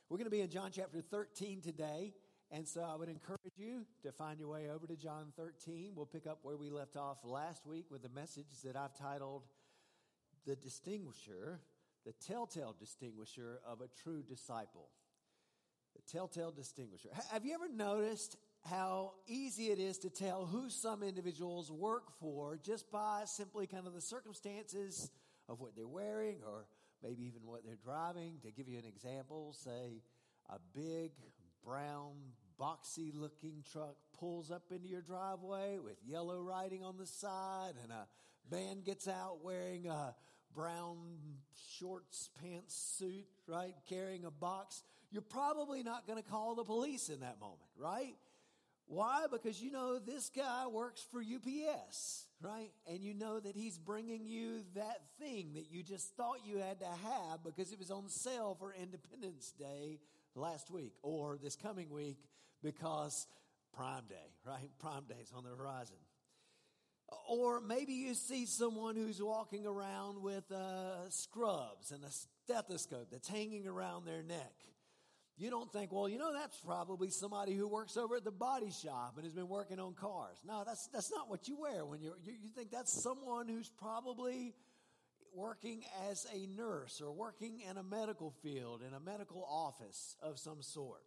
We're going to be in John chapter 13 today, and so I would encourage you to find your way over to John 13. We'll pick up where we left off last week with a message that I've titled, The Distinguisher, the Telltale Distinguisher of a True Disciple. The Telltale Distinguisher. Have you ever noticed how easy it is to tell who some individuals work for just by simply kind of the circumstances of what they're wearing or maybe even what they're driving? To give you an example, say a big, brown, boxy-looking truck pulls up into your driveway with yellow writing on the side, and a man gets out wearing a brown shorts, pants suit, right, carrying a box. You're probably not going to call the police in that moment, right? Why? Because you know this guy works for UPS, right? And you know that he's bringing you that thing that you just thought you had to have because it was on sale for Independence Day last week or this coming week because Prime Day, right? Prime Day's on the horizon. Or maybe you see someone who's walking around with scrubs and a stethoscope that's hanging around their neck. You don't think, well, you know, that's probably somebody who works over at the body shop and has been working on cars. No, that's not what you wear when you think that's someone who's probably working as a nurse or working in a medical field, in a medical office of some sort.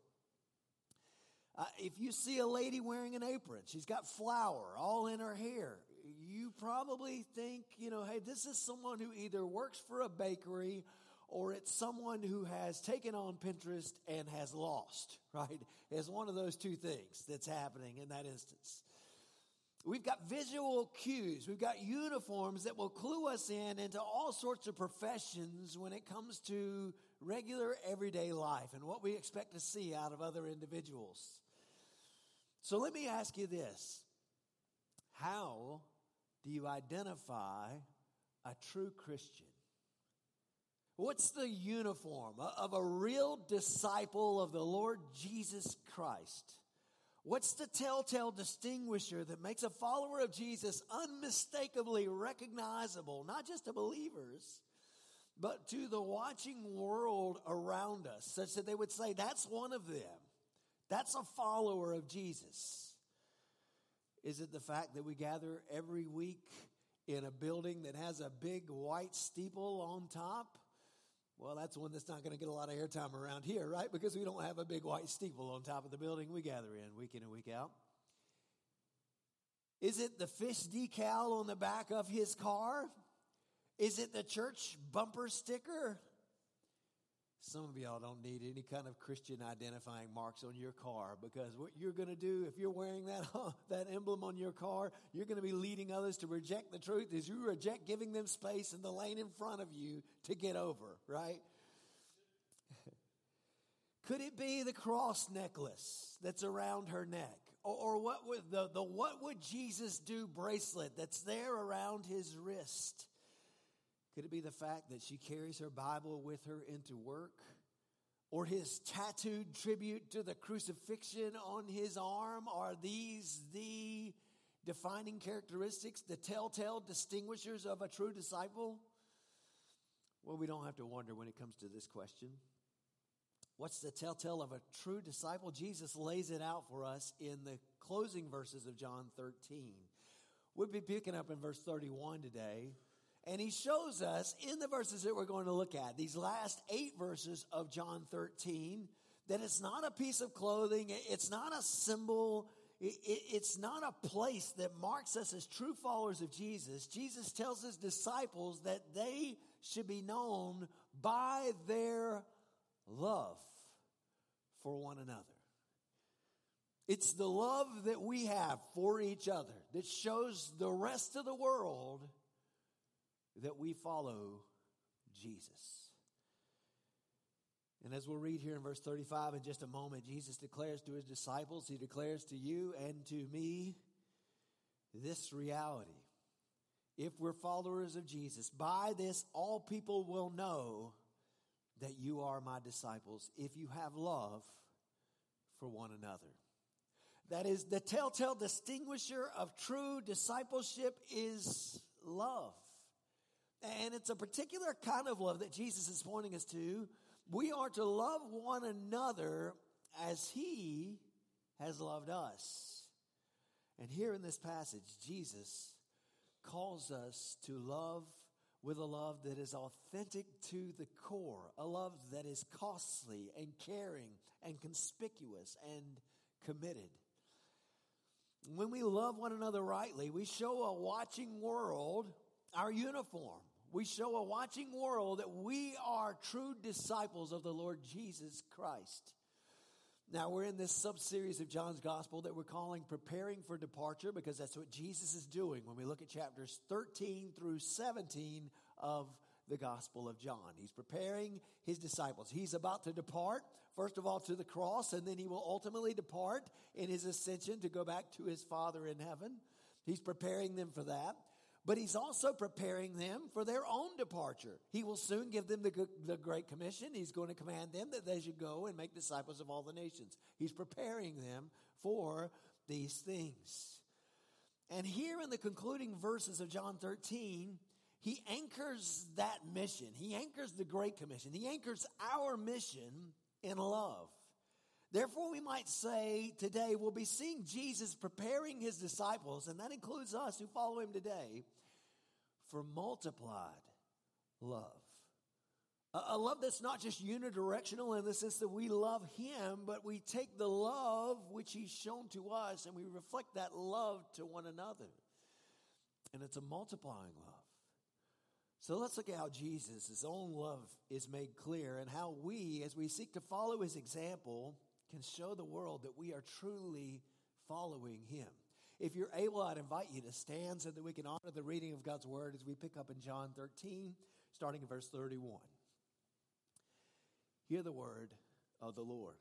If you see a lady wearing an apron, she's got flour all in her hair, you probably think, you know, hey, this is someone who either works for a bakery or it's someone who has taken on Pinterest and has lost, right? It's one of those two things that's happening in that instance. We've got visual cues. We've got uniforms that will clue us into all sorts of professions when it comes to regular everyday life and what we expect to see out of other individuals. So let me ask you this. How do you identify a true Christian? What's the uniform of a real disciple of the Lord Jesus Christ? What's the telltale distinguisher that makes a follower of Jesus unmistakably recognizable, not just to believers, but to the watching world around us, such that they would say, that's one of them. That's a follower of Jesus. Is it the fact that we gather every week in a building that has a big white steeple on top? Well, that's one that's not going to get a lot of airtime around here, right? Because we don't have a big white steeple on top of the building we gather in and week out. Is it the fish decal on the back of his car? Is it the church bumper sticker? Some of y'all don't need any kind of Christian identifying marks on your car, because what you're going to do if you're wearing that emblem on your car, you're going to be leading others to reject the truth as you reject giving them space in the lane in front of you to get over, right? Could it be the cross necklace that's around her neck? Or what would the what would Jesus do bracelet that's there around his wrist? Could it be the fact that she carries her Bible with her into work? Or his tattooed tribute to the crucifixion on his arm? Are these the defining characteristics, the telltale distinguishers of a true disciple? Well, we don't have to wonder when it comes to this question. What's the telltale of a true disciple? Jesus lays it out for us in the closing verses of John 13. We'll be picking up in verse 31 today. And he shows us in the verses that we're going to look at, these last 8 verses of John 13, that it's not a piece of clothing, it's not a symbol, it's not a place that marks us as true followers of Jesus. Jesus tells his disciples that they should be known by their love for one another. It's the love that we have for each other that shows the rest of the world that we follow Jesus. And as we'll read here in verse 35 in just a moment, Jesus declares to his disciples, he declares to you and to me this reality. If we're followers of Jesus, by this all people will know that you are my disciples, if you have love for one another. That is, the telltale distinguisher of true discipleship is love. And it's a particular kind of love that Jesus is pointing us to We are to love one another as he has loved us. And here in this passage, Jesus calls us to love with a love that is authentic to the core, a love that is costly and caring and conspicuous and committed. When we love one another rightly, we show a watching world our uniform. We show a watching world that we are true disciples of the Lord Jesus Christ. Now, we're in this sub-series of John's Gospel that we're calling Preparing for Departure, because that's what Jesus is doing when we look at chapters 13 through 17 of the Gospel of John. He's preparing his disciples. He's about to depart, first of all, to the cross, and then he will ultimately depart in his ascension to go back to his Father in heaven. He's preparing them for that. But he's also preparing them for their own departure. He will soon give them the Great Commission. He's going to command them that they should go and make disciples of all the nations. He's preparing them for these things. And here in the concluding verses of John 13, he anchors that mission. He anchors the Great Commission. He anchors our mission in love. Therefore, we might say today we'll be seeing Jesus preparing his disciples, and that includes us who follow him today, for multiplied love. A love that's not just unidirectional in the sense that we love him, but we take the love which he's shown to us and we reflect that love to one another. And it's a multiplying love. So let's look at how Jesus, his own love, is made clear, and how we, as we seek to follow his example, can show the world that we are truly following him. If you're able, I'd invite you to stand so that we can honor the reading of God's word as we pick up in John 13, starting in verse 31. Hear the word of the Lord.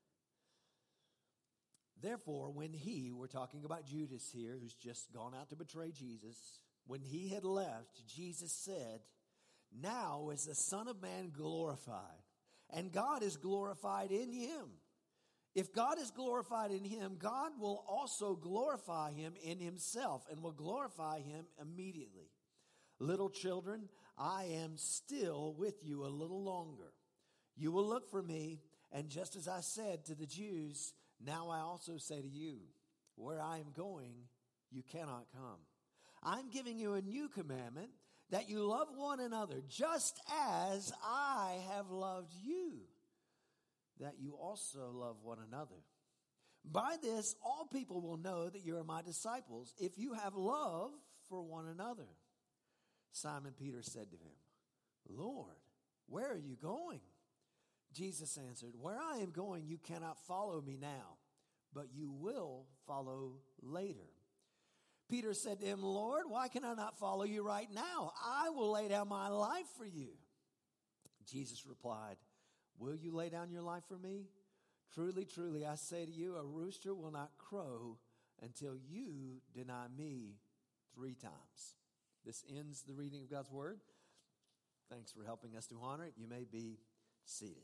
Therefore, when we're talking about Judas here, who's just gone out to betray Jesus, when he had left, Jesus said, "Now is the Son of Man glorified, and God is glorified in him. If God is glorified in him, God will also glorify him in himself and will glorify him immediately. Little children, I am still with you a little longer. You will look for me, and just as I said to the Jews, now I also say to you, where I am going, you cannot come. I'm giving you a new commandment, that you love one another, just as I have loved you, that you also love one another. By this, all people will know that you are my disciples, if you have love for one another." Simon Peter said to him, "Lord, where are you going?" Jesus answered, "Where I am going, you cannot follow me now, but you will follow later." Peter said to him, "Lord, why can I not follow you right now? I will lay down my life for you." Jesus replied, "Will you lay down your life for me? Truly, truly, I say to you, a rooster will not crow until you deny me 3 times. This ends the reading of God's word. Thanks for helping us to honor it. You may be seated.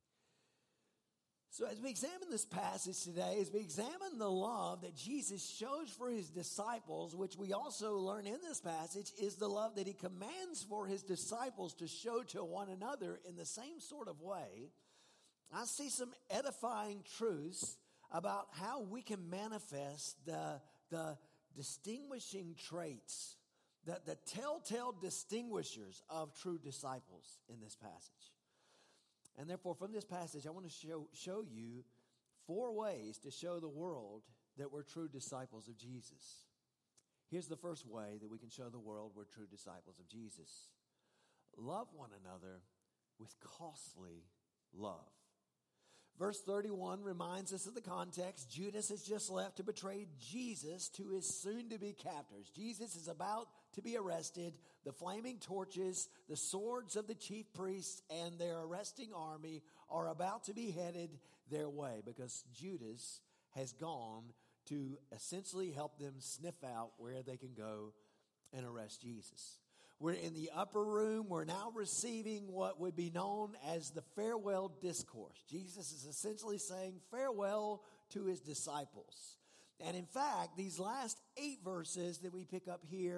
So as we examine this passage today, as we examine the love that Jesus shows for his disciples, which we also learn in this passage, is the love that he commands for his disciples to show to one another in the same sort of way, I see some edifying truths about how we can manifest the distinguishing traits, the telltale distinguishers of true disciples in this passage. And therefore, from this passage, I want to show you 4 ways to show the world that we're true disciples of Jesus. Here's the first way that we can show the world we're true disciples of Jesus. Love one another with costly love. Verse 31 reminds us of the context. Judas has just left to betray Jesus to his soon-to-be captors. Jesus is about to be arrested. The flaming torches, the swords of the chief priests, and their arresting army are about to be headed their way because Judas has gone to essentially help them sniff out where they can go and arrest Jesus. We're in the upper room. We're now receiving what would be known as the farewell discourse. Jesus is essentially saying farewell to his disciples. And in fact, these last 8 verses that we pick up here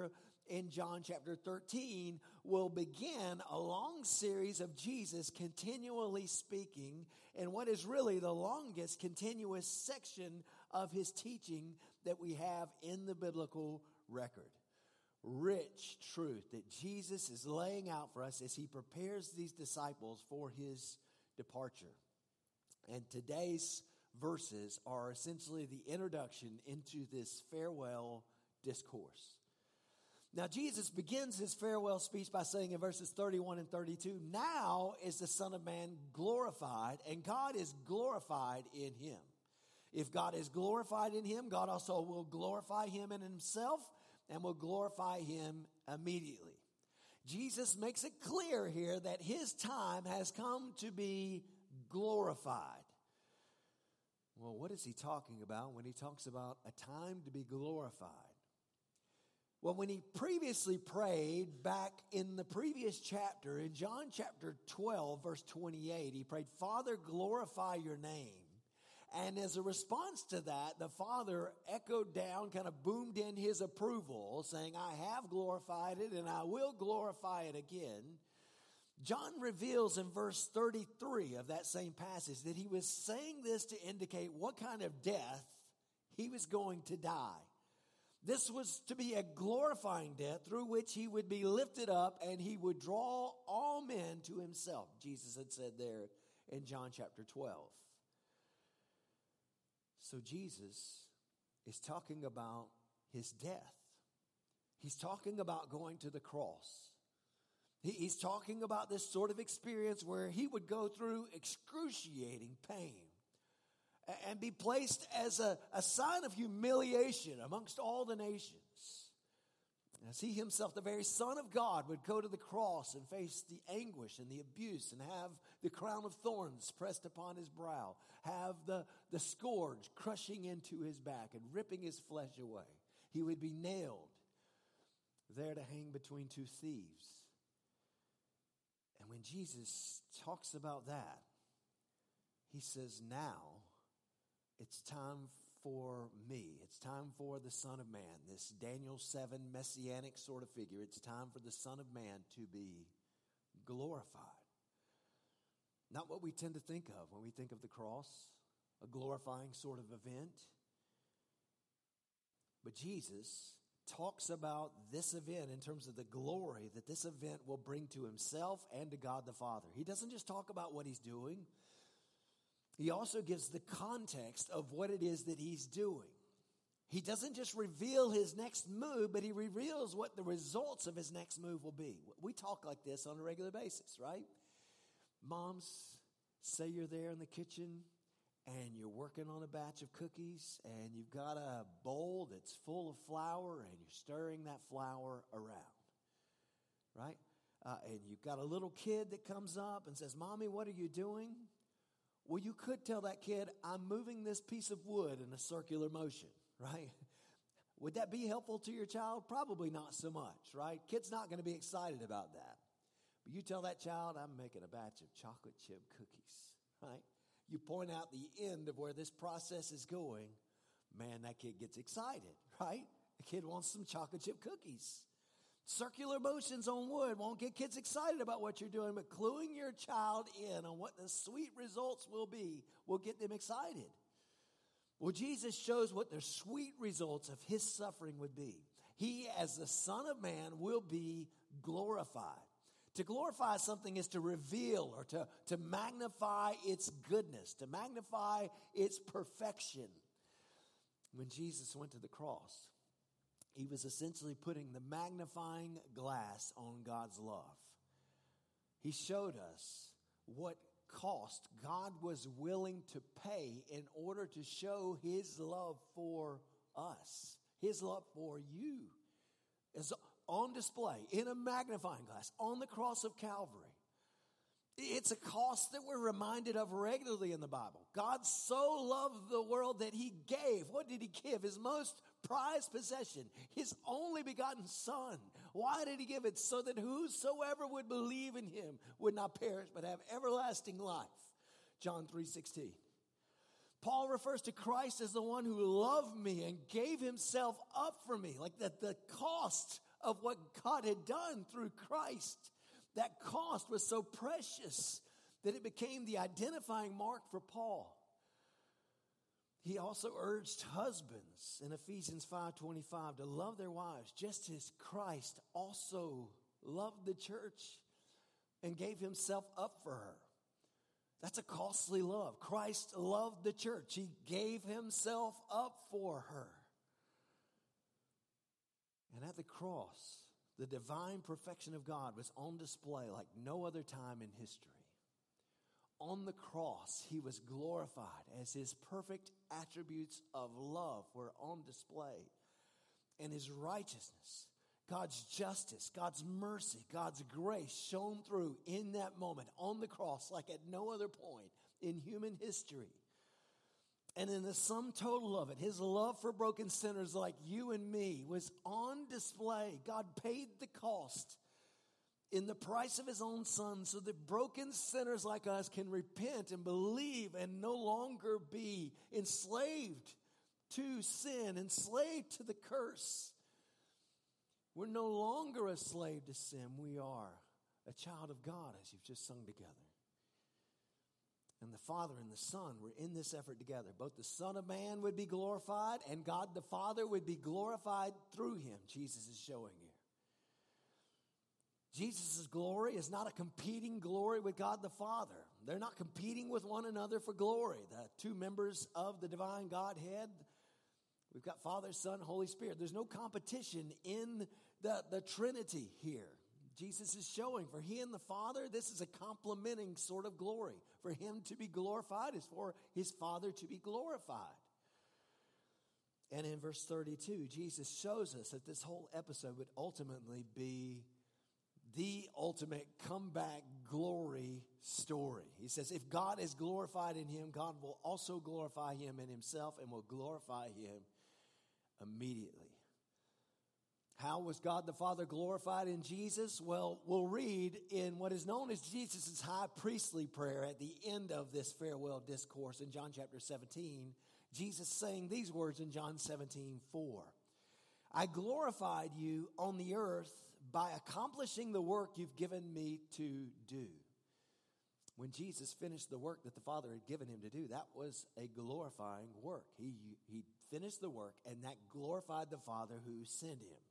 in John chapter 13 will begin a long series of Jesus continually speaking in what is really the longest continuous section of his teaching that we have in the biblical record. Rich truth that Jesus is laying out for us as he prepares these disciples for his departure. And today's verses are essentially the introduction into this farewell discourse. Now, Jesus begins his farewell speech by saying in verses 31 and 32, "Now is the Son of Man glorified, and God is glorified in him. If God is glorified in him, God also will glorify him in himself and will glorify him immediately." Jesus makes it clear here that his time has come to be glorified. Well, what is he talking about when he talks about a time to be glorified? Well, when he previously prayed back in the previous chapter, in John chapter 12, verse 28, he prayed, "Father, glorify your name." And as a response to that, the Father echoed down, kind of boomed in his approval, saying, "I have glorified it and I will glorify it again." John reveals in verse 33 of that same passage that he was saying this to indicate what kind of death he was going to die. This was to be a glorifying death through which he would be lifted up and he would draw all men to himself, Jesus had said there in John chapter 12. So Jesus is talking about his death. He's talking about going to the cross. He's talking about this sort of experience where he would go through excruciating pain and be placed as a sign of humiliation amongst all the nations. As he himself, the very Son of God, would go to the cross and face the anguish and the abuse and have the crown of thorns pressed upon his brow, have the scourge crushing into his back and ripping his flesh away. He would be nailed there to hang between two thieves. And when Jesus talks about that, he says, "Now it's time for me. It's time for the Son of Man," this Daniel 7 messianic sort of figure. It's time for the Son of Man to be glorified. Not what we tend to think of when we think of the cross, a glorifying sort of event. But Jesus talks about this event in terms of the glory that this event will bring to himself and to God the Father. He doesn't just talk about what he's doing. He also gives the context of what it is that he's doing. He doesn't just reveal his next move, but he reveals what the results of his next move will be. We talk like this on a regular basis, right? Moms, say you're there in the kitchen and you're working on a batch of cookies and you've got a bowl that's full of flour and you're stirring that flour around, right? And you've got a little kid that comes up and says, "Mommy, what are you doing?" Well, you could tell that kid, "I'm moving this piece of wood in a circular motion," right? Would that be helpful to your child? Probably not so much, right? Kid's not going to be excited about that. But you tell that child, "I'm making a batch of chocolate chip cookies," right? You point out the end of where this process is going, man, that kid gets excited, right? The kid wants some chocolate chip cookies. Circular motions on wood won't get kids excited about what you're doing, but cluing your child in on what the sweet results will be will get them excited. Well, Jesus shows what the sweet results of his suffering would be. He, as the Son of Man, will be glorified. To glorify something is to reveal or to magnify its goodness, to magnify its perfection. When Jesus went to the cross, he was essentially putting the magnifying glass on God's love. He showed us what cost God was willing to pay in order to show his love for us, his love for you. Is on display in a magnifying glass on the cross of Calvary. It's a cost that we're reminded of regularly in the Bible. God so loved the world that he gave. What did he give? His most prized possession, his only begotten Son. Why did he give it? So that whosoever would believe in him would not perish but have everlasting life. John 3:16. Paul refers to Christ as the one who loved me and gave himself up for me. Like that, the cost of what God had done through Christ. That cost was so precious that it became the identifying mark for Paul. He also urged husbands in Ephesians 5:25 to love their wives just as Christ also loved the church and gave himself up for her. That's a costly love. Christ loved the church. He gave himself up for her. And at the cross, the divine perfection of God was on display like no other time in history. On the cross, he was glorified as his perfect attributes of love were on display. And his righteousness, God's justice, God's mercy, God's grace shone through in that moment on the cross like at no other point in human history. And in the sum total of it, his love for broken sinners like you and me was on display. God paid the cost in the price of his own son so that broken sinners like us can repent and believe and no longer be enslaved to sin, enslaved to the curse. We're no longer a slave to sin. We are a child of God, as you've just sung together. And the Father and the Son were in this effort together. Both the Son of Man would be glorified and God the Father would be glorified through him, Jesus is showing you. Jesus' glory is not a competing glory with God the Father. They're not competing with one another for glory. The two members of the divine Godhead, we've got Father, Son, Holy Spirit. There's no competition in the Trinity here. Jesus is showing for he and the Father, this is a complementing sort of glory. For him to be glorified is for his Father to be glorified. And in verse 32, Jesus shows us that this whole episode would ultimately be the ultimate comeback glory story. He says, if God is glorified in him, God will also glorify him in himself and will glorify him immediately. How was God the Father glorified in Jesus? Well, we'll read in what is known as Jesus' high priestly prayer at the end of this farewell discourse in John chapter 17. Jesus saying these words in John 17:4. I glorified you on the earth by accomplishing the work you've given me to do. When Jesus finished the work that the Father had given him to do, that was a glorifying work. He finished the work, and that glorified the Father who sent him.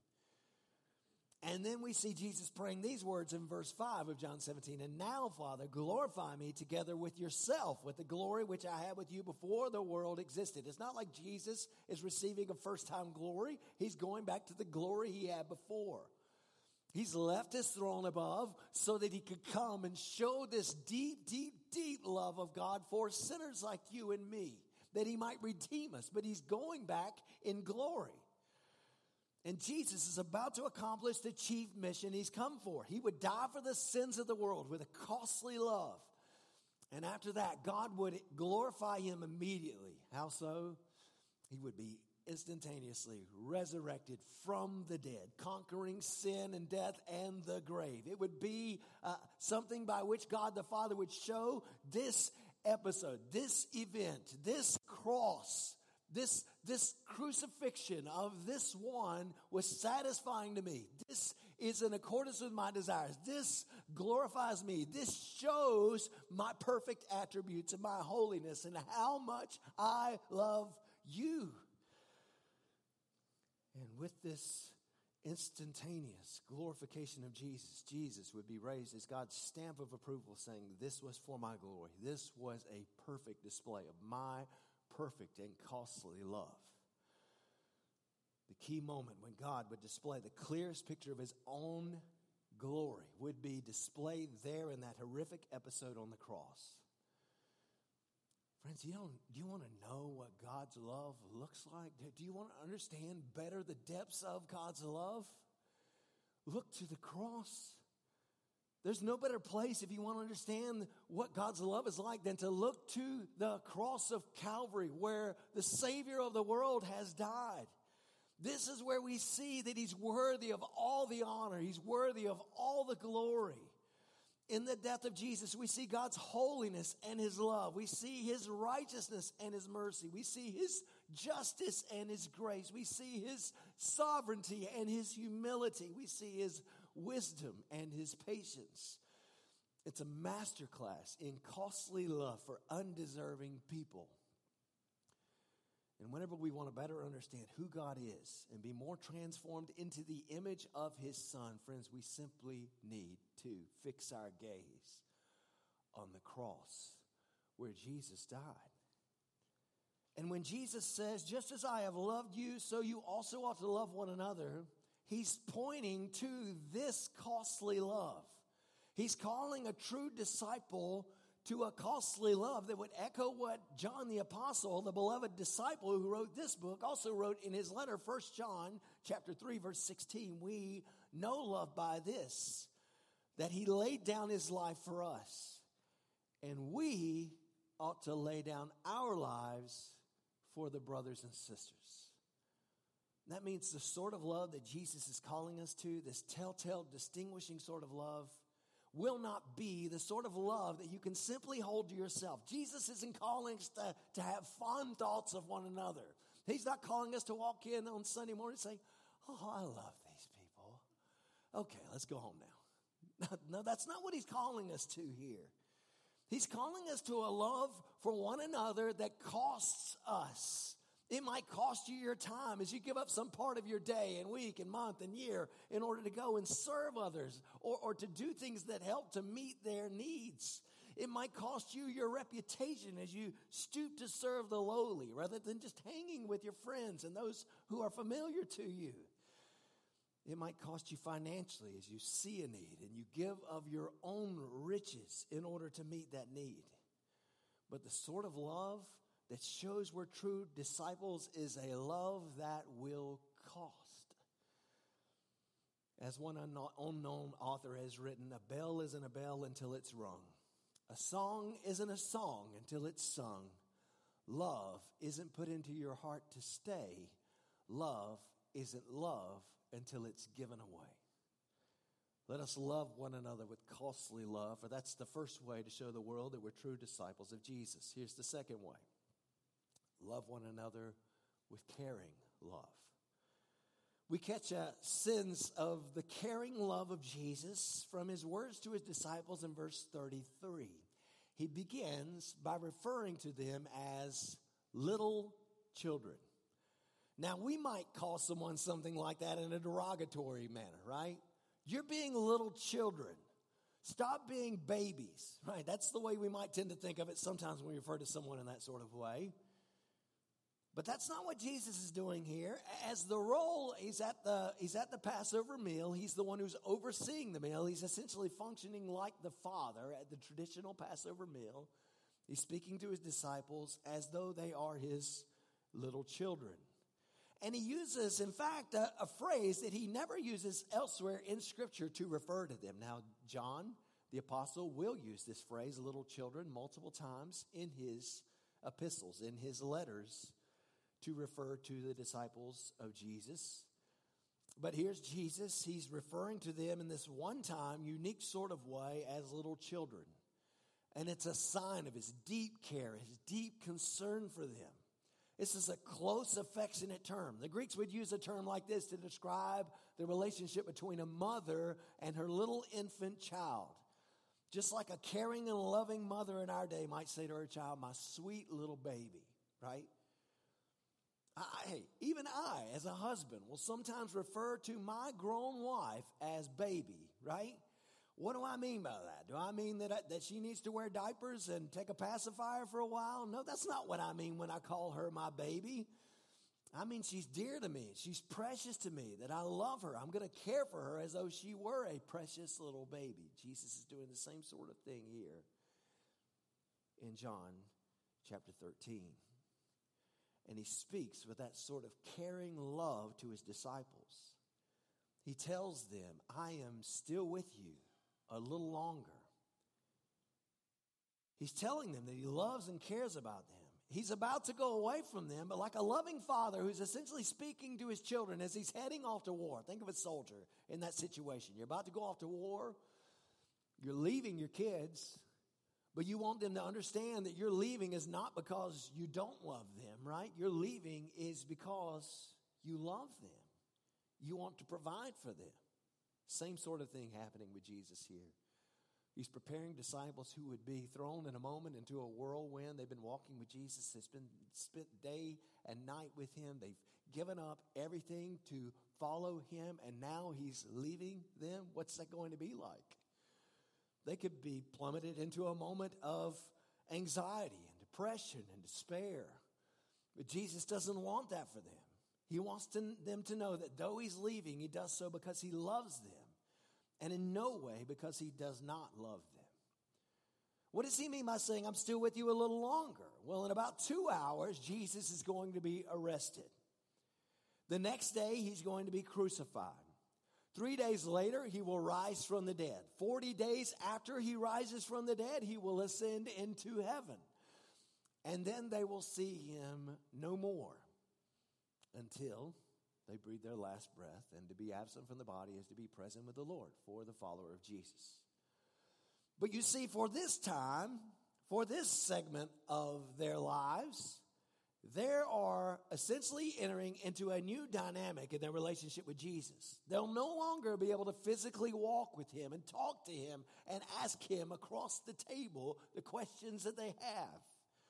And then we see Jesus praying these words in verse 5 of John 17. And now, Father, glorify me together with yourself, with the glory which I had with you before the world existed. It's not like Jesus is receiving a first-time glory. He's going back to the glory he had before. He's left his throne above so that he could come and show this deep, deep, deep love of God for sinners like you and me, that he might redeem us. But he's going back in glory. And Jesus is about to accomplish the chief mission he's come for. He would die for the sins of the world with a costly love. And after that, God would glorify him immediately. How so? He would be instantaneously resurrected from the dead, conquering sin and death and the grave. It would be something by which God the Father would show this episode, this event, this cross, this crucifixion of this one was satisfying to me. This is in accordance with my desires. This glorifies me. This shows my perfect attributes and my holiness and how much I love you. And with this instantaneous glorification of Jesus, Jesus would be raised as God's stamp of approval, saying, this was for my glory. This was a perfect display of my perfect and costly love. The key moment when God would display the clearest picture of his own glory would be displayed there in that horrific episode on the cross. Friends, do you want to know what God's love looks like? Do you want to understand better the depths of God's love? Look to the cross. There's no better place if you want to understand what God's love is like than to look to the cross of Calvary where the Savior of the world has died. This is where we see that he's worthy of all the honor. He's worthy of all the glory. In the death of Jesus, we see God's holiness and his love. We see his righteousness and his mercy. We see his justice and his grace. We see his sovereignty and his humility. We see his wisdom and his patience. It's a masterclass in costly love for undeserving people. And whenever we want to better understand who God is and be more transformed into the image of his Son, friends, we simply need to fix our gaze on the cross where Jesus died. And when Jesus says, just as I have loved you, so you also ought to love one another, he's pointing to this costly love. He's calling a true disciple to a costly love that would echo what John the Apostle, the beloved disciple who wrote this book, also wrote in his letter, 1 John chapter 3, verse 16. We know love by this, that he laid down his life for us. And we ought to lay down our lives for the brothers and sisters. That means the sort of love that Jesus is calling us to, this telltale, distinguishing sort of love, will not be the sort of love that you can simply hold to yourself. Jesus isn't calling us to have fond thoughts of one another. He's not calling us to walk in on Sunday morning and say, oh, I love these people. Okay, let's go home now. No, that's not what he's calling us to here. He's calling us to a love for one another that costs us. It might cost you your time as you give up some part of your day and week and month and year in order to go and serve others or to do things that help to meet their needs. It might cost you your reputation as you stoop to serve the lowly rather than just hanging with your friends and those who are familiar to you. It might cost you financially as you see a need and you give of your own riches in order to meet that need. But the sort of love that shows we're true disciples is a love that will cost. As one unknown author has written, a bell isn't a bell until it's rung. A song isn't a song until it's sung. Love isn't put into your heart to stay. Love isn't love until it's given away. Let us love one another with costly love, for that's the first way to show the world that we're true disciples of Jesus. Here's the second way. Love one another with caring love. We catch a sense of the caring love of Jesus from his words to his disciples in verse 33. He begins by referring to them as little children. Now, we might call someone something like that in a derogatory manner, right? You're being little children. Stop being babies, right? That's the way we might tend to think of it sometimes when we refer to someone in that sort of way. But that's not what Jesus is doing here. As the role, he's at the Passover meal. He's the one who's overseeing the meal. He's essentially functioning like the Father at the traditional Passover meal. He's speaking to his disciples as though they are his little children. And he uses, in fact, a phrase that he never uses elsewhere in Scripture to refer to them. Now, John, the apostle, will use this phrase, little children, multiple times in his epistles, in his letters, to refer to the disciples of Jesus. But here's Jesus. He's referring to them in this one-time, unique sort of way as little children. And it's a sign of his deep care, his deep concern for them. This is a close, affectionate term. The Greeks would use a term like this to describe the relationship between a mother and her little infant child. Just like a caring and loving mother in our day might say to her child, my sweet little baby, right? Even I, as a husband, will sometimes refer to my grown wife as baby, right? What do I mean by that? Do I mean that she needs to wear diapers and take a pacifier for a while? No, that's not what I mean when I call her my baby. I mean she's dear to me. She's precious to me, that I love her. I'm going to care for her as though she were a precious little baby. Jesus is doing the same sort of thing here in John chapter 13. And he speaks with that sort of caring love to his disciples. He tells them, I am still with you a little longer. He's telling them that he loves and cares about them. He's about to go away from them, but like a loving father who's essentially speaking to his children as he's heading off to war. Think of a soldier in that situation. You're about to go off to war. You're leaving your kids, but you want them to understand that you're leaving is not because you don't love them, right? You're leaving is because you love them. You want to provide for them. Same sort of thing happening with Jesus here. He's preparing disciples who would be thrown in a moment into a whirlwind. They've been walking with Jesus. They've spent day and night with him. They've given up everything to follow him, and now he's leaving them. What's that going to be like? They could be plummeted into a moment of anxiety and depression and despair. But Jesus doesn't want that for them. He wants them to know that though he's leaving, he does so because he loves them, and in no way because he does not love them. What does he mean by saying, I'm still with you a little longer? Well, in about 2 hours, Jesus is going to be arrested. The next day, he's going to be crucified. 3 days later, he will rise from the dead. 40 days after he rises from the dead, he will ascend into heaven. And then they will see him no more until they breathe their last breath. And to be absent from the body is to be present with the Lord for the follower of Jesus. But you see, for this time, for this segment of their lives, they are essentially entering into a new dynamic in their relationship with Jesus. They'll no longer be able to physically walk with him and talk to him and ask him across the table the questions that they have.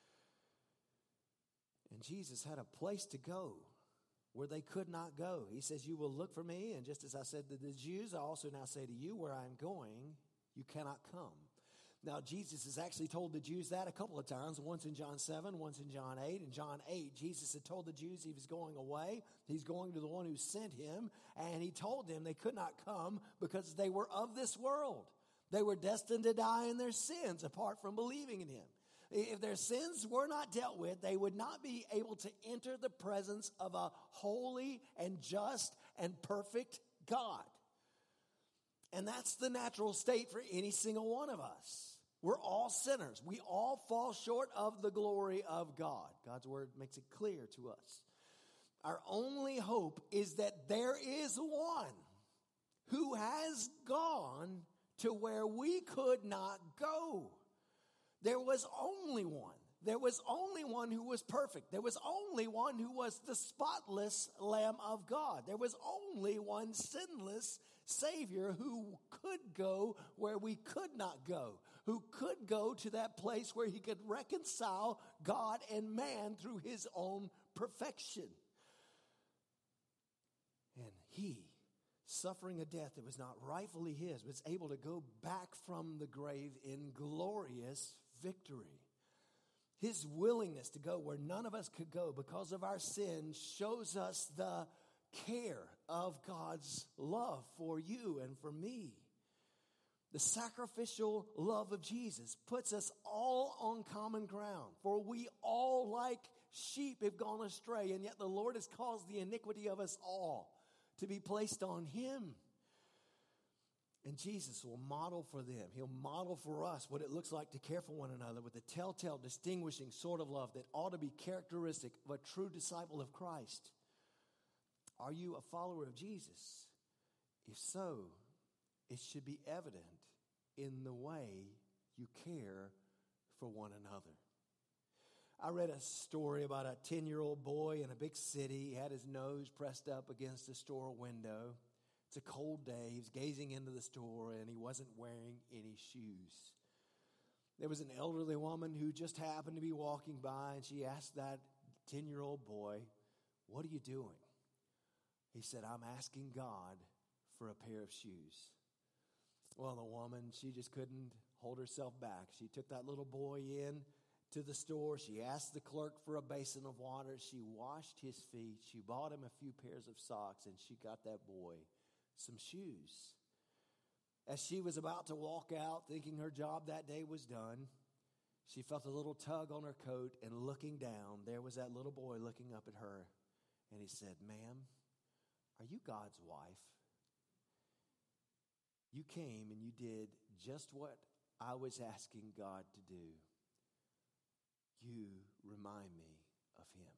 And Jesus had a place to go where they could not go. He says, you will look for me, and just as I said to the Jews, I also now say to you, where I am going, you cannot come. Now, Jesus has actually told the Jews that a couple of times, once in John 7, once in John 8. In John 8, Jesus had told the Jews he was going away. He's going to the one who sent him, and he told them they could not come because they were of this world. They were destined to die in their sins apart from believing in him. If their sins were not dealt with, they would not be able to enter the presence of a holy and just and perfect God. And that's the natural state for any single one of us. We're all sinners. We all fall short of the glory of God. God's word makes it clear to us. Our only hope is that there is one who has gone to where we could not go. There was only one. There was only one who was perfect. There was only one who was the spotless Lamb of God. There was only one sinless Savior who could go where we could not go, who could go to that place where he could reconcile God and man through his own perfection. And he, suffering a death that was not rightfully his, was able to go back from the grave in glorious victory. His willingness to go where none of us could go because of our sin shows us the care of God's love for you and for me. The sacrificial love of Jesus puts us all on common ground, for we all like sheep have gone astray, and yet the Lord has caused the iniquity of us all to be placed on him. And Jesus will model for them. He'll model for us what it looks like to care for one another with the telltale, distinguishing sort of love that ought to be characteristic of a true disciple of Christ. Are you a follower of Jesus? If so, it should be evident in the way you care for one another. I read a story about a 10-year-old boy in a big city. He had his nose pressed up against a store window. It's a cold day. He was gazing into the store, and he wasn't wearing any shoes. There was an elderly woman who just happened to be walking by, and she asked that 10-year-old boy, "What are you doing?" He said, "I'm asking God for a pair of shoes." Well, the woman, she just couldn't hold herself back. She took that little boy in to the store. She asked the clerk for a basin of water. She washed his feet. She bought him a few pairs of socks, and she got that boy some shoes. As she was about to walk out, thinking her job that day was done, she felt a little tug on her coat, and looking down, there was that little boy looking up at her, and he said, "Ma'am, are you God's wife? You came and you did just what I was asking God to do. You remind me of him."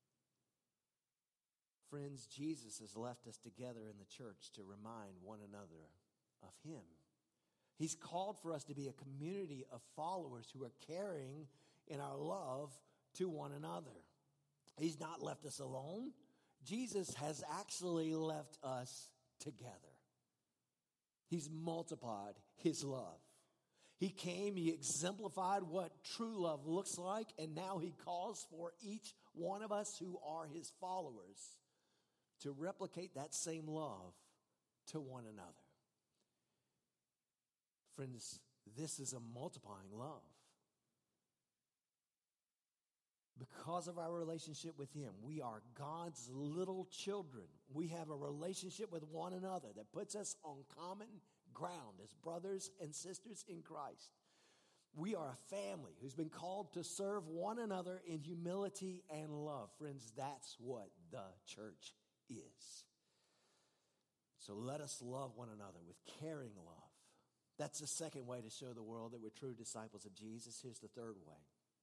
Friends, Jesus has left us together in the church to remind one another of him, He's called for us to be a community of followers who are caring in our love to one another. He's not left us alone. Jesus has actually left us together. He's multiplied his love. He came, he exemplified what true love looks like, and now he calls for each one of us who are his followers to replicate that same love to one another. Friends, this is a multiplying love. Because of our relationship with him, we are God's little children. We have a relationship with one another that puts us on common ground as brothers and sisters in Christ. We are a family who's been called to serve one another in humility and love. Friends, that's what the church is. So let us love one another with caring love. That's the second way to show the world that we're true disciples of Jesus. Here's the third way.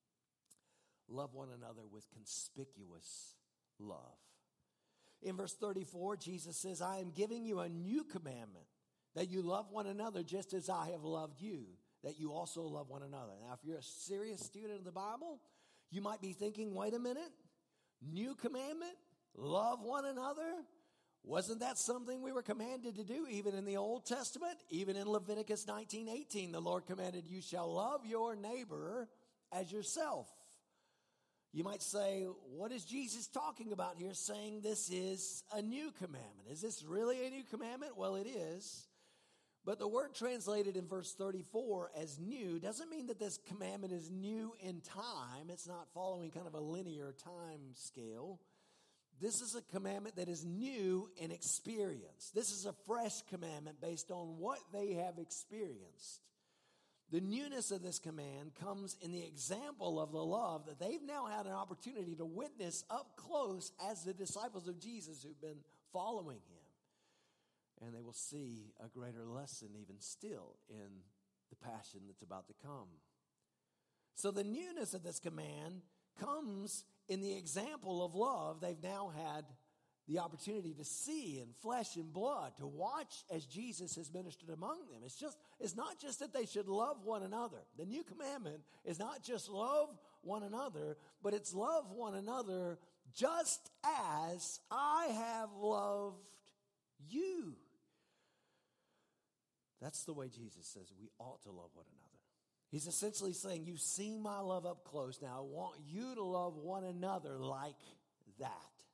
Love one another with conspicuous love. In verse 34, Jesus says, I am giving you a new commandment, that you love one another just as I have loved you, that you also love one another. Now, if you're a serious student of the Bible, you might be thinking, wait a minute, new commandment, love one another? Wasn't that something we were commanded to do even in the Old Testament? Even in Leviticus 19:18, the Lord commanded, you shall love your neighbor as yourself. You might say, what is Jesus talking about here saying this is a new commandment? Is this really a new commandment? Well, it is. But the word translated in verse 34 as new doesn't mean that this commandment is new in time. It's not following kind of a linear time scale. This is a commandment that is new in experience. This is a fresh commandment based on what they have experienced. The newness of this command comes in the example of the love that they've now had an opportunity to witness up close as the disciples of Jesus who've been following him. And they will see a greater lesson even still in the passion that's about to come. So the newness of this command comes in the example of love they've now had the opportunity to see in flesh and blood, to watch as Jesus has ministered among them. It's not just that they should love one another. The new commandment is not just love one another, but it's love one another just as I have loved you. That's the way Jesus says we ought to love one another. He's essentially saying, you've seen my love up close. Now I want you to love one another like that.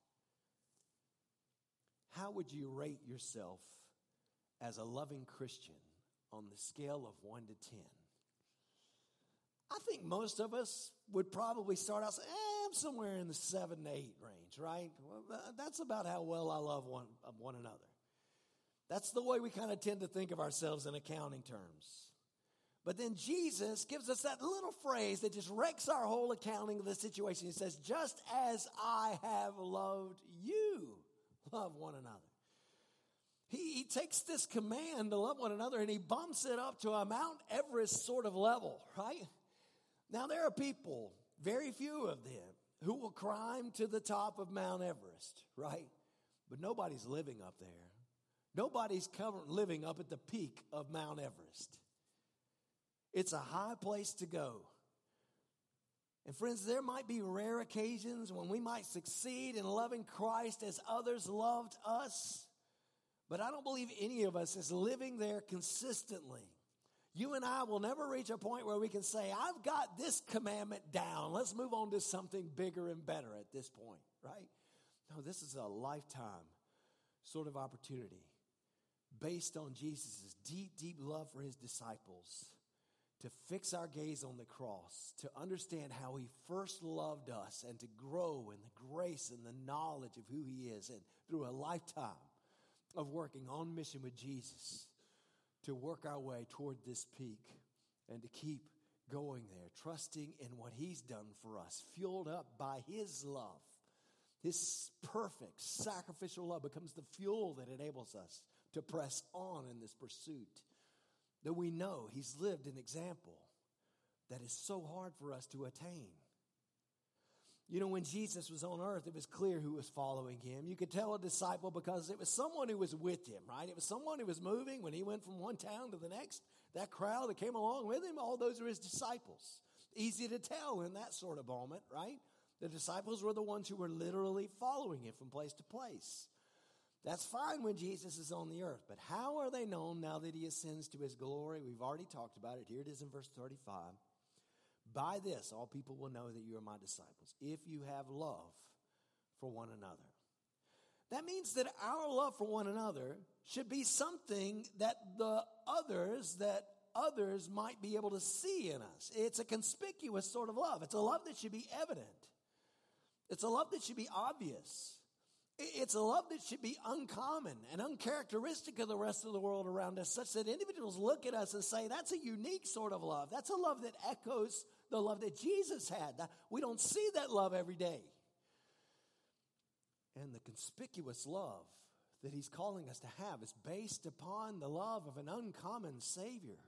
How would you rate yourself as a loving Christian on the scale of 1 to 10? I think most of us would probably start out saying, I'm somewhere in the 7 to 8 range, right? Well, that's about how well I love one another. That's the way we kind of tend to think of ourselves in accounting terms. But then Jesus gives us that little phrase that just wrecks our whole accounting of the situation. He says, just as I have loved you, love one another. He takes this command to love one another and he bumps it up to a Mount Everest sort of level, right? Now there are people, very few of them, who will climb to the top of Mount Everest, right? But nobody's living up there. Nobody's living up at the peak of Mount Everest. It's a high place to go. And friends, there might be rare occasions when we might succeed in loving Christ as others loved us. But I don't believe any of us is living there consistently. You and I will never reach a point where we can say, I've got this commandment down. Let's move on to something bigger and better at this point, right? No, this is a lifetime sort of opportunity based on Jesus' deep, deep love for his disciples to fix our gaze on the cross, to understand how he first loved us and to grow in the grace and the knowledge of who he is, and through a lifetime of working on mission with Jesus to work our way toward this peak and to keep going there, trusting in what he's done for us, fueled up by his love. His perfect sacrificial love becomes the fuel that enables us to press on in this pursuit. That we know he's lived an example that is so hard for us to attain. You know, when Jesus was on earth, it was clear who was following him. You could tell a disciple because it was someone who was with him, right? It was someone who was moving when he went from one town to the next. That crowd that came along with him, all those were his disciples. Easy to tell in that sort of moment, right? The disciples were the ones who were literally following him from place to place. That's fine when Jesus is on the earth, but how are they known now that he ascends to his glory? We've already talked about it. Here it is in verse 35. By this, all people will know that you are my disciples, if you have love for one another. That means that our love for one another should be something that others might be able to see in us. It's a conspicuous sort of love. It's a love that should be evident. It's a love that should be obvious. It's a love that should be uncommon and uncharacteristic of the rest of the world around us, such that individuals look at us and say, that's a unique sort of love. That's a love that echoes the love that Jesus had. We don't see that love every day. And the conspicuous love that he's calling us to have is based upon the love of an uncommon Savior.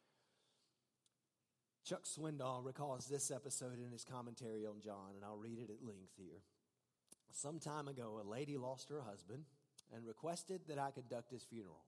Chuck Swindoll recalls this episode in his commentary on John, and I'll read it at length here. Some time ago, a lady lost her husband and requested that I conduct his funeral.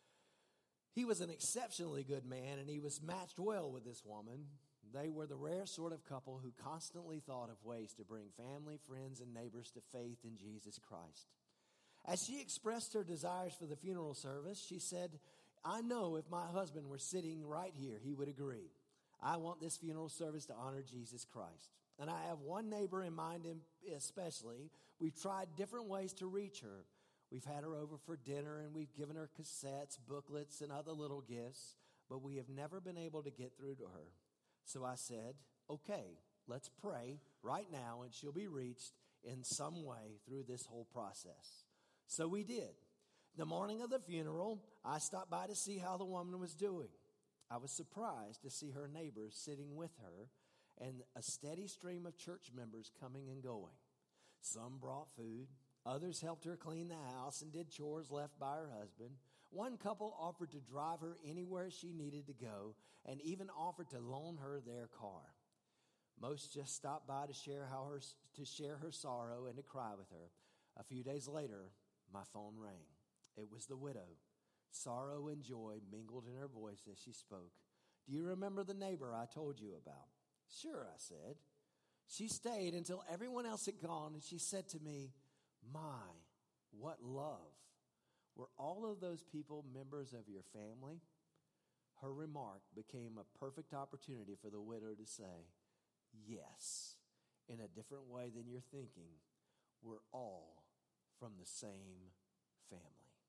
He was an exceptionally good man, and he was matched well with this woman. They were the rare sort of couple who constantly thought of ways to bring family, friends, and neighbors to faith in Jesus Christ. As she expressed her desires for the funeral service, she said, I know if my husband were sitting right here, he would agree. I want this funeral service to honor Jesus Christ. And I have one neighbor in mind especially. We've tried different ways to reach her. We've had her over for dinner, and we've given her cassettes, booklets, and other little gifts, but we have never been able to get through to her. So I said, okay, let's pray right now, and she'll be reached in some way through this whole process. So we did. The morning of the funeral, I stopped by to see how the woman was doing. I was surprised to see her neighbors sitting with her and a steady stream of church members coming and going. Some brought food. Others helped her clean the house and did chores left by her husband. One couple offered to drive her anywhere she needed to go and even offered to loan her their car. Most just stopped by to share her sorrow and to cry with her. A few days later, my phone rang. It was the widow. Sorrow and joy mingled in her voice as she spoke. Do you remember the neighbor I told you about? Sure, I said. She stayed until everyone else had gone, and she said to me, my, what love. Were all of those people members of your family? Her remark became a perfect opportunity for the widow to say, yes, in a different way than you're thinking, we're all from the same family.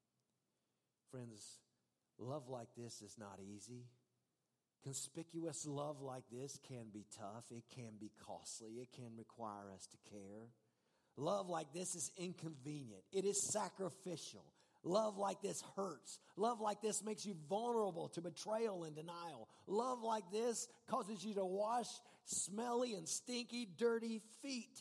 Friends, love like this is not easy. Conspicuous love like this can be tough. It can be costly. It can require us to care. Love like this is inconvenient. It is sacrificial. Love like this hurts. Love like this makes you vulnerable to betrayal and denial. Love like this causes you to wash smelly and stinky, dirty feet.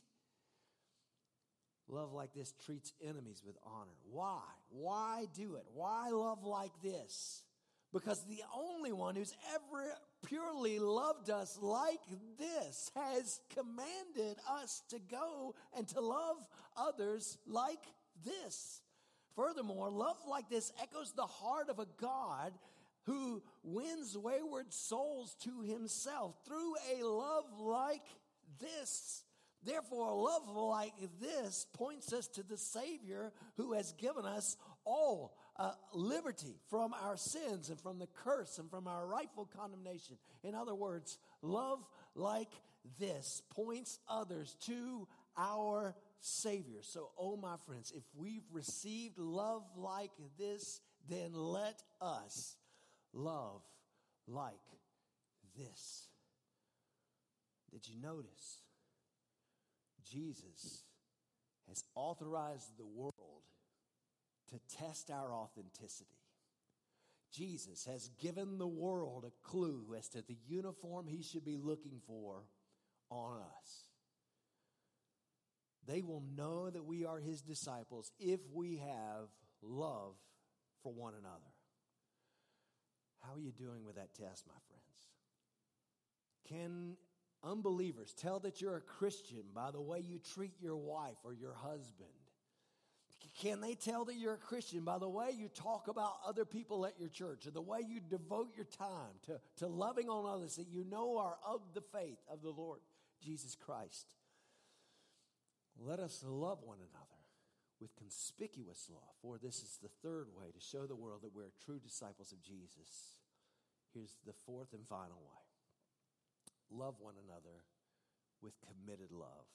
Love like this treats enemies with honor. Why? Why do it? Why love like this? Because the only one who's ever purely loved us like this has commanded us to go and to love others like this. Furthermore, love like this echoes the heart of a God who wins wayward souls to himself through a love like this. Therefore, a love like this points us to the Savior who has given us all liberty from our sins and from the curse and from our rightful condemnation. In other words, love like this points others to our Savior. So, oh my friends, if we've received love like this, then let us love like this. Did you notice? Jesus has authorized the world to test our authenticity. Jesus has given the world a clue as to the uniform he should be looking for on us. They will know that we are his disciples if we have love for one another. How are you doing with that test, my friends? Can unbelievers tell that you're a Christian by the way you treat your wife or your husband? Can they tell that you're a Christian by the way you talk about other people at your church, or the way you devote your time to loving on others that you know are of the faith of the Lord Jesus Christ? Let us love one another with conspicuous love, for this is the third way to show the world that we're true disciples of Jesus. Here's the fourth and final way. Love one another with committed love.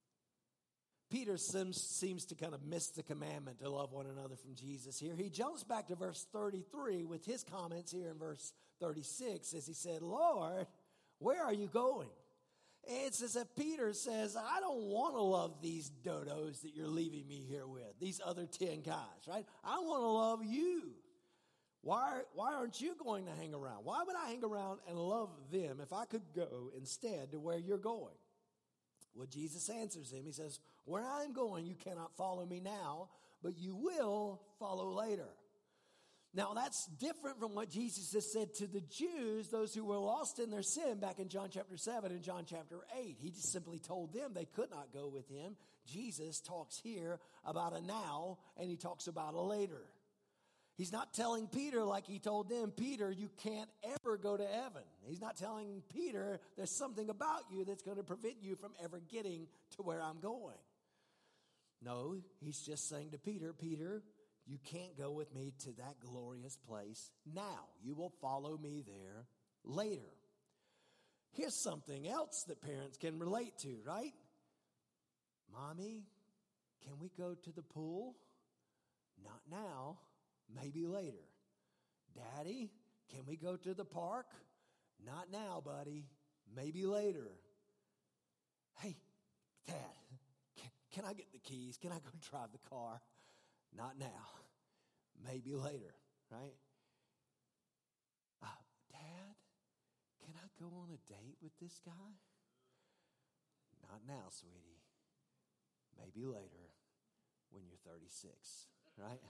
Peter seems to kind of miss the commandment to love one another from Jesus here. He jumps back to verse 33 with his comments here in verse 36 as he said, Lord, where are you going? It's as if Peter says, I don't want to love these dodos that you're leaving me here with, these other 10 guys, right? I want to love you. Why aren't you going to hang around? Why would I hang around and love them if I could go instead to where you're going? Well, Jesus answers him. He says, where I'm going, you cannot follow me now, but you will follow later. Now, that's different from what Jesus has said to the Jews, those who were lost in their sin back in John chapter 7 and John chapter 8. He just simply told them they could not go with him. Jesus talks here about a now, and he talks about a later. He's not telling Peter like he told them, Peter, you can't ever go to heaven. He's not telling Peter there's something about you that's going to prevent you from ever getting to where I'm going. No, he's just saying to Peter, Peter, you can't go with me to that glorious place now. You will follow me there later. Here's something else that parents can relate to, right? Mommy, can we go to the pool? Not now. Maybe later. Daddy, can we go to the park? Not now, buddy. Maybe later. Hey, Dad, can I get the keys? Can I go drive the car? Not now. Maybe later, right? Dad, can I go on a date with this guy? Not now, sweetie. Maybe later when you're 36, right?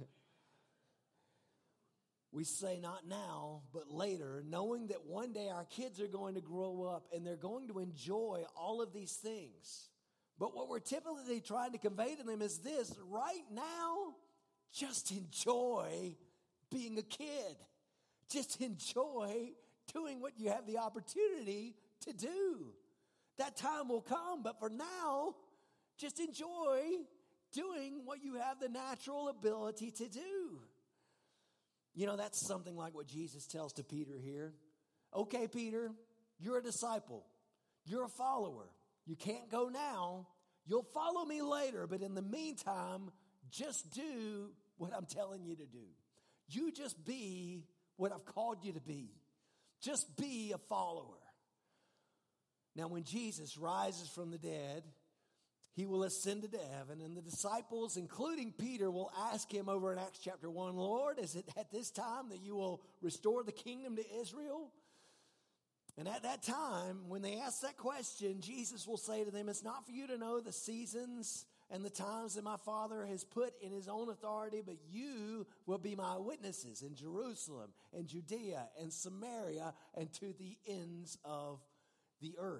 We say not now, but later, knowing that one day our kids are going to grow up and they're going to enjoy all of these things. But what we're typically trying to convey to them is this: right now, just enjoy being a kid. Just enjoy doing what you have the opportunity to do. That time will come, but for now, just enjoy doing what you have the natural ability to do. You know, that's something like what Jesus tells to Peter here. Okay, Peter, you're a disciple. You're a follower. You can't go now. You'll follow me later, but in the meantime, just do what I'm telling you to do. You just be what I've called you to be. Just be a follower. Now, when Jesus rises from the dead, he will ascend into heaven, and the disciples, including Peter, will ask him over in Acts chapter 1, Lord, is it at this time that you will restore the kingdom to Israel? And at that time, when they ask that question, Jesus will say to them, it's not for you to know the seasons and the times that my Father has put in his own authority, but you will be my witnesses in Jerusalem and Judea and Samaria and to the ends of the earth.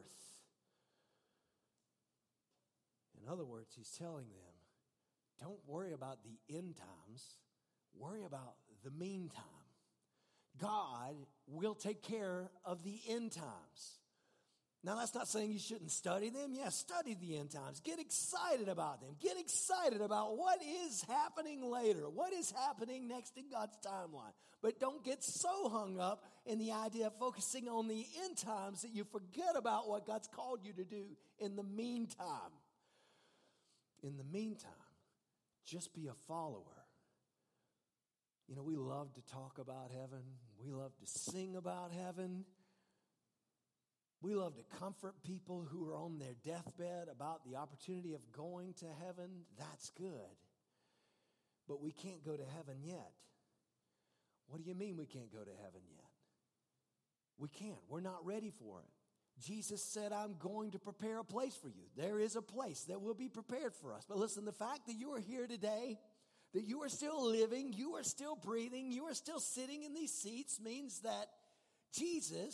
In other words, he's telling them, don't worry about the end times. Worry about the meantime. God will take care of the end times. Now, that's not saying you shouldn't study them. Yes, study the end times. Get excited about them. Get excited about what is happening later. What is happening next in God's timeline. But don't get so hung up in the idea of focusing on the end times that you forget about what God's called you to do in the meantime. In the meantime, just be a follower. You know, we love to talk about heaven. We love to sing about heaven. We love to comfort people who are on their deathbed about the opportunity of going to heaven. That's good. But we can't go to heaven yet. What do you mean we can't go to heaven yet? We can't. We're not ready for it. Jesus said, I'm going to prepare a place for you. There is a place that will be prepared for us. But listen, the fact that you are here today, that you are still living, you are still breathing, you are still sitting in these seats means that Jesus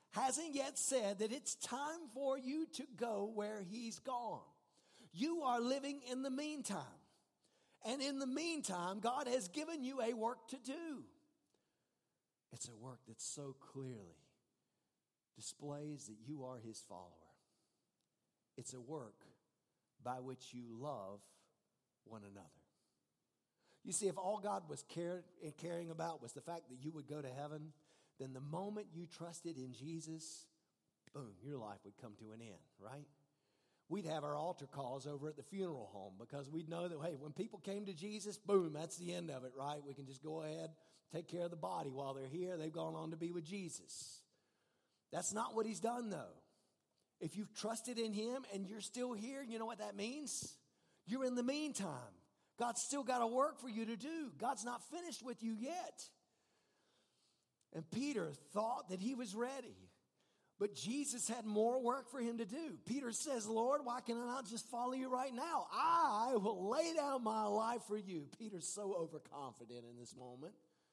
hasn't yet said that it's time for you to go where he's gone. You are living in the meantime. And in the meantime, God has given you a work to do. It's a work that so clearly displays that you are his follower. It's a work by which you love one another. You see, if all God was caring about was the fact that you would go to heaven, then the moment you trusted in Jesus, boom, your life would come to an end, right? We'd have our altar calls over at the funeral home because we'd know that, hey, when people came to Jesus, boom, that's the end of it, right? We can just go ahead, take care of the body while they're here. They've gone on to be with Jesus. That's not what he's done, though. If you've trusted in him and you're still here, you know what that means? You're in the meantime. God's still got a work for you to do. God's not finished with you yet. And Peter thought that he was ready. But Jesus had more work for him to do. Peter says, Lord, why can I not just follow you right now? I will lay down my life for you. Peter's so overconfident in this moment.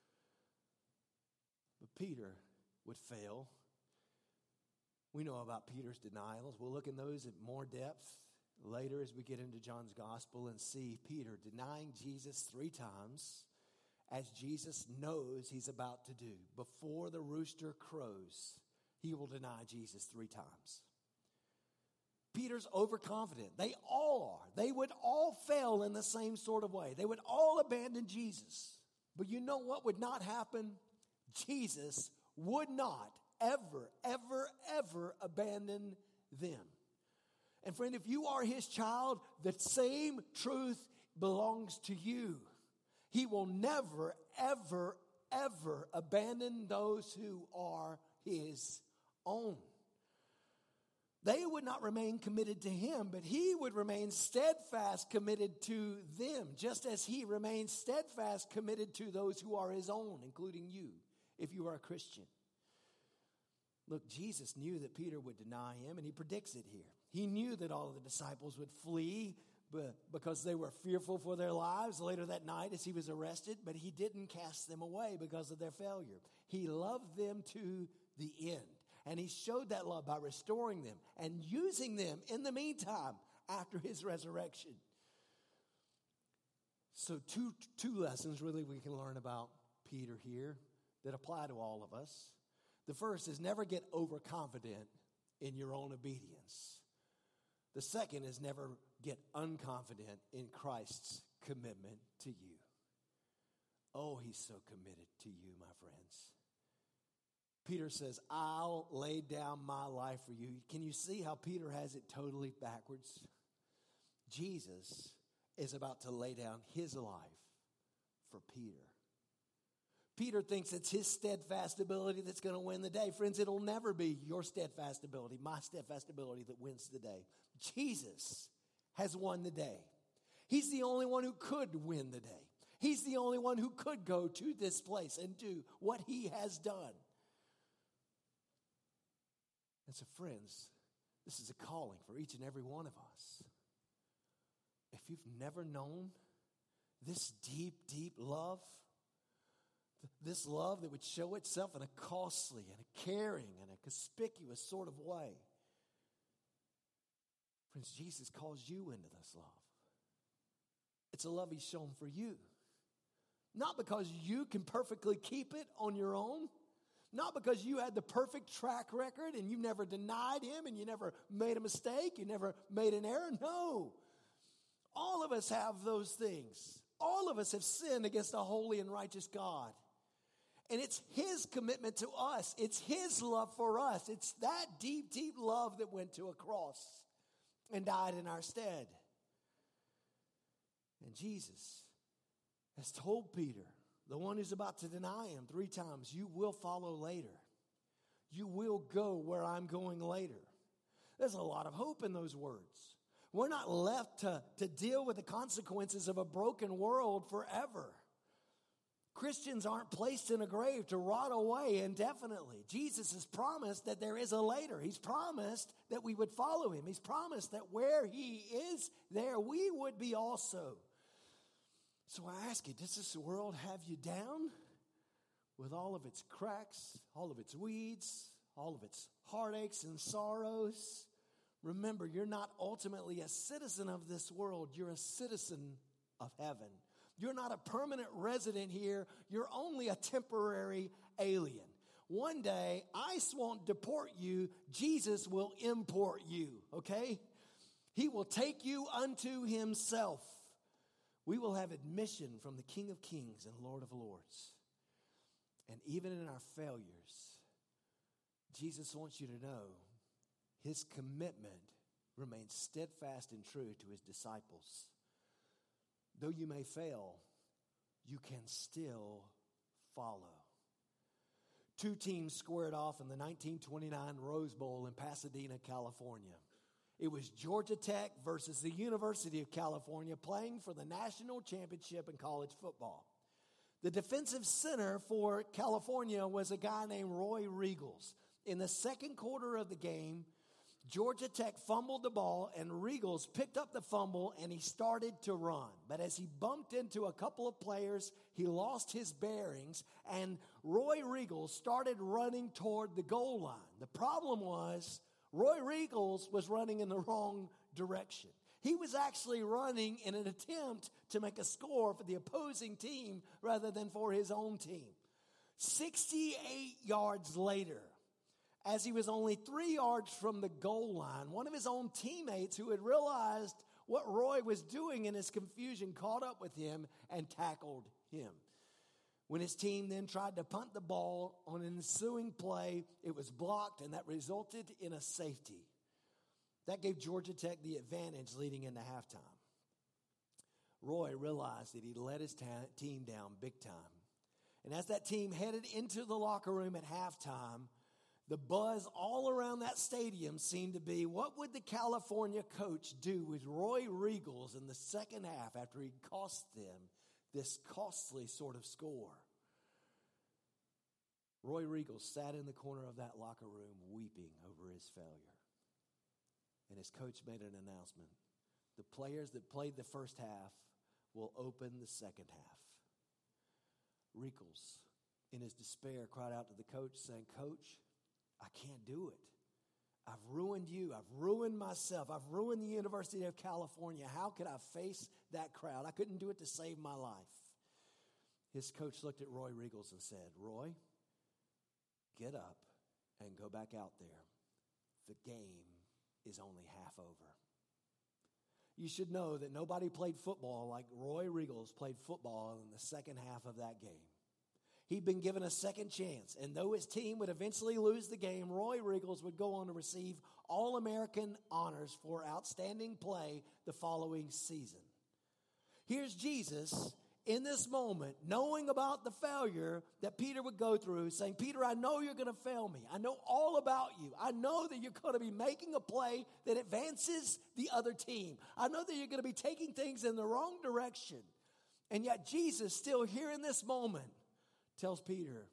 But Peter would fail. We know about Peter's denials. We'll look in those at more depth later as we get into John's gospel and see Peter denying Jesus 3 times, as Jesus knows he's about to do. Before the rooster crows, he will deny Jesus 3 times. Peter's overconfident. They all are. They would all fail in the same sort of way. They would all abandon Jesus. But you know what would not happen? Jesus would not ever, ever, ever abandon them. And friend, if you are his child, the same truth belongs to you. He will never, ever, ever abandon those who are his own. They would not remain committed to him, but he would remain steadfast committed to them, just as he remains steadfast committed to those who are his own, including you, if you are a Christian. Look, Jesus knew that Peter would deny him, and he predicts it here. He knew that all of the disciples would flee because they were fearful for their lives later that night as he was arrested, but he didn't cast them away because of their failure. He loved them to the end, and he showed that love by restoring them and using them in the meantime after his resurrection. So two lessons really we can learn about Peter here that apply to all of us. The first is never get overconfident in your own obedience. The second is never get unconfident in Christ's commitment to you. Oh, he's so committed to you, my friends. Peter says, I'll lay down my life for you. Can you see how Peter has it totally backwards? Jesus is about to lay down his life for Peter. Peter thinks it's his steadfast ability that's going to win the day. Friends, it'll never be your steadfast ability, my steadfast ability that wins the day. Jesus has won the day. He's the only one who could win the day. He's the only one who could go to this place and do what he has done. And so, friends, this is a calling for each and every one of us. If you've never known this deep, deep love, this love that would show itself in a costly and a caring and a conspicuous sort of way. Friends, Jesus calls you into this love. It's a love he's shown for you. Not because you can perfectly keep it on your own. Not because you had the perfect track record and you never denied him and you never made a mistake, you never made an error. No. All of us have those things. All of us have sinned against a holy and righteous God. And it's his commitment to us. It's his love for us. It's that deep, deep love that went to a cross and died in our stead. And Jesus has told Peter, the one who's about to deny him 3 times, you will follow later. You will go where I'm going later. There's a lot of hope in those words. We're not left to deal with the consequences of a broken world forever. Christians aren't placed in a grave to rot away indefinitely. Jesus has promised that there is a later. He's promised that we would follow him. He's promised that where he is, there we would be also. So I ask you, does this world have you down with all of its cracks, all of its weeds, all of its heartaches and sorrows. Remember, you're not ultimately a citizen of this world. You're a citizen of heaven. You're not a permanent resident here. You're only a temporary alien. One day, ICE won't deport you. Jesus will import you, okay? He will take you unto himself. We will have admission from the King of Kings and Lord of Lords. And even in our failures, Jesus wants you to know his commitment remains steadfast and true to his disciples. Though you may fail, you can still follow. Two teams squared off in the 1929 Rose Bowl in Pasadena, California. It was Georgia Tech versus the University of California playing for the national championship in college football. The defensive center for California was a guy named Roy Riegels. In the second quarter of the game, Georgia Tech fumbled the ball, and Riegels picked up the fumble, and he started to run. But as he bumped into a couple of players, he lost his bearings, and Roy Riegels started running toward the goal line. The problem was Roy Riegels was running in the wrong direction. He was actually running in an attempt to make a score for the opposing team rather than for his own team. 68 yards later, as he was only 3 yards from the goal line, one of his own teammates who had realized what Roy was doing in his confusion caught up with him and tackled him. When his team then tried to punt the ball on an ensuing play, it was blocked, and that resulted in a safety. That gave Georgia Tech the advantage leading into halftime. Roy realized that he'd let his team down big time. And as that team headed into the locker room at halftime, the buzz all around that stadium seemed to be, what would the California coach do with Roy Riegels in the second half after he'd cost them this costly sort of score? Roy Riegels sat in the corner of that locker room weeping over his failure. And his coach made an announcement. The players that played the first half will open the second half. Riegels, in his despair, cried out to the coach saying, Coach, I can't do it. I've ruined you. I've ruined myself. I've ruined the University of California. How could I face that crowd? I couldn't do it to save my life. His coach looked at Roy Riegels and said, Roy, get up and go back out there. The game is only half over. You should know that nobody played football like Roy Riegels played football in the second half of that game. He'd been given a second chance, and though his team would eventually lose the game, Roy Riegels would go on to receive All-American honors for outstanding play the following season. Here's Jesus in this moment, knowing about the failure that Peter would go through, saying, Peter, I know you're going to fail me. I know all about you. I know that you're going to be making a play that advances the other team. I know that you're going to be taking things in the wrong direction. And yet Jesus, still here in this moment, tells Peter,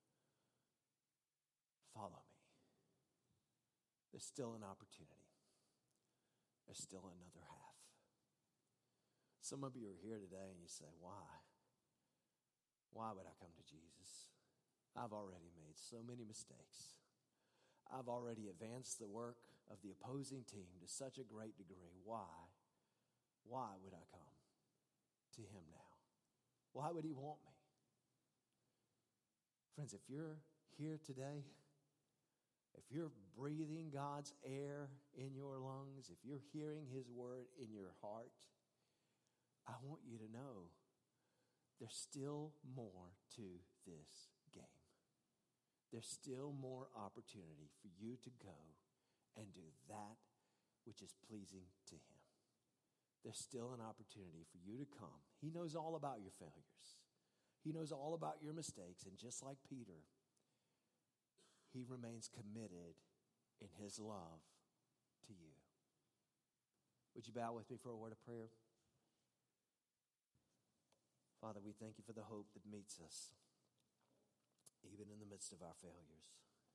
follow me. There's still an opportunity. There's still another half. Some of you are here today and you say, why? Why would I come to Jesus? I've already made so many mistakes. I've already advanced the work of the opposing team to such a great degree. Why? Why would I come to him now? Why would he want me? Friends, if you're here today, if you're breathing God's air in your lungs, if you're hearing his word in your heart, I want you to know there's still more to this game. There's still more opportunity for you to go and do that which is pleasing to him. There's still an opportunity for you to come. He knows all about your failures. He knows all about your mistakes, and just like Peter, he remains committed in his love to you. Would you bow with me for a word of prayer? Father, we thank you for the hope that meets us, even in the midst of our failures.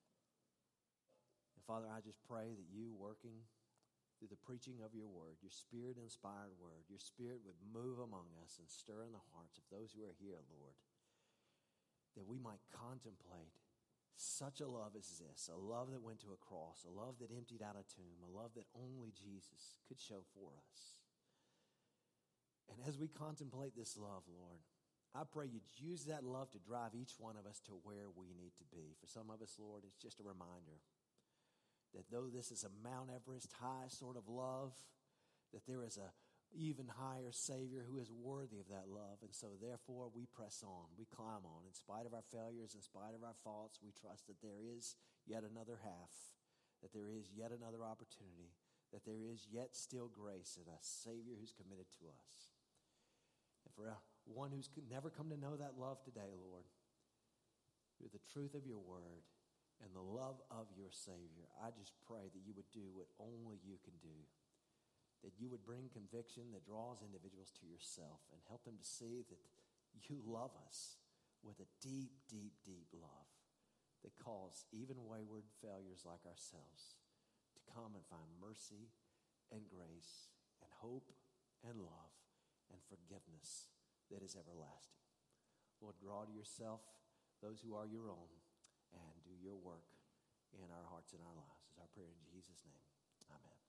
And Father, I just pray that you, working through the preaching of your word, your Spirit-inspired word, your Spirit would move among us and stir in the hearts of those who are here, Lord, that we might contemplate Such a love as this, a love that went to a cross, a love that emptied out a tomb, a love that only Jesus could show for us. And as we contemplate this love, Lord, I pray you'd use that love to drive each one of us to where we need to be. For some of us, Lord, it's just a reminder that though this is a Mount Everest high sort of love, that there is a even higher Savior who is worthy of that love. And so therefore we press on, we climb on. In spite of our failures, in spite of our faults, we trust that there is yet another half, that there is yet another opportunity, that there is yet still grace in a Savior who's committed to us. And for one who's never come to know that love today, Lord, through the truth of your word and the love of your Savior, I just pray that you would do what only you can do. That you would bring conviction that draws individuals to yourself and help them to see that you love us with a deep, deep, deep love that calls even wayward failures like ourselves to come and find mercy and grace and hope and love and forgiveness that is everlasting. Lord, draw to yourself those who are your own and do your work in our hearts and our lives. Is our prayer in Jesus' name. Amen.